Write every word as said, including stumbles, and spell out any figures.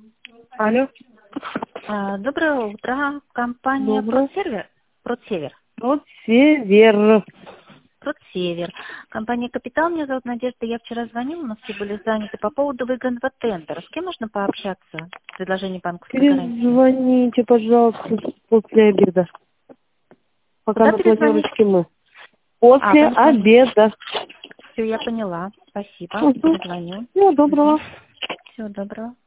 Алло. А, Доброе утро. Компания Доброе. «Продсевер». «Продсевер». Вот север. «Продсевер». Компания «Капитал». Меня зовут Надежда. Я вчера звонила, у нас все были заняты по поводу выигранного тендера. С кем можно пообщаться? Предложение банковской гарантии. Перезвоните, пожалуйста, после обеда. Пока Куда на перезвонить? планерочке мы. А, После вы звоните. обеда. Все, я поняла. Спасибо. Угу. Перезвоню. Всего доброго. Всего доброго.